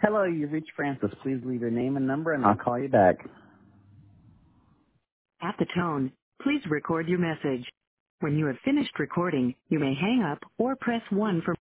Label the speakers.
Speaker 1: Hello, you've reached Francis. Please leave your name and number, and I'll call you back.
Speaker 2: At the tone, please record your message. When you have finished recording, you may hang up or press 1 for